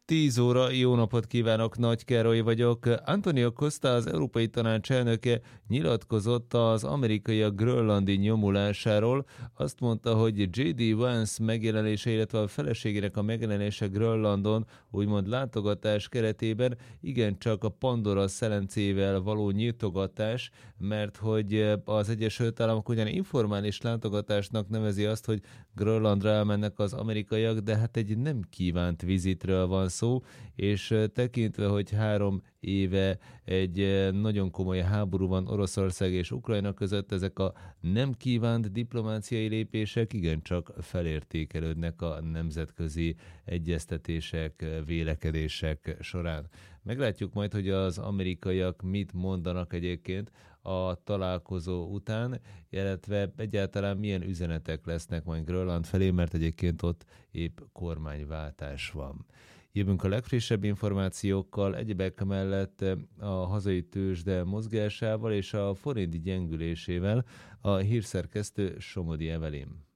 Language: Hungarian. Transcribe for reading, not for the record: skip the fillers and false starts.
10 óra, jó napot kívánok, Nagy Károly vagyok. Antonio Costa, az Európai Tanács elnöke nyilatkozott az amerikaiak grönlandi nyomulásáról. Azt mondta, hogy J.D. Vance megjelenése, illetve a feleségének a megjelenése Grönlandon, úgymond látogatás keretében igencsak a Pandora szelencével való nyitogatás, mert hogy az Egyesült Államok ugyan informális látogatásnak nevezi azt, hogy Grönlandra elmennek az amerikaiak, de hát egy nem kívánt vizitről van szó, és tekintve, hogy 3 éve egy nagyon komoly háború van Oroszország és Ukrajna között, ezek a nem kívánt diplomáciai lépések igencsak felértékelődnek a nemzetközi egyeztetések, vélekedések során. Meglátjuk majd, hogy az amerikaiak mit mondanak egyébként a találkozó után, illetve egyáltalán milyen üzenetek lesznek majd Grönland felé, mert egyébként ott épp kormányváltás van. Jövünk a legfrissebb információkkal, egyebek mellett a hazai tőzsde mozgásával és a forint gyengülésével. A hírszerkesztő Somodi Evelyn.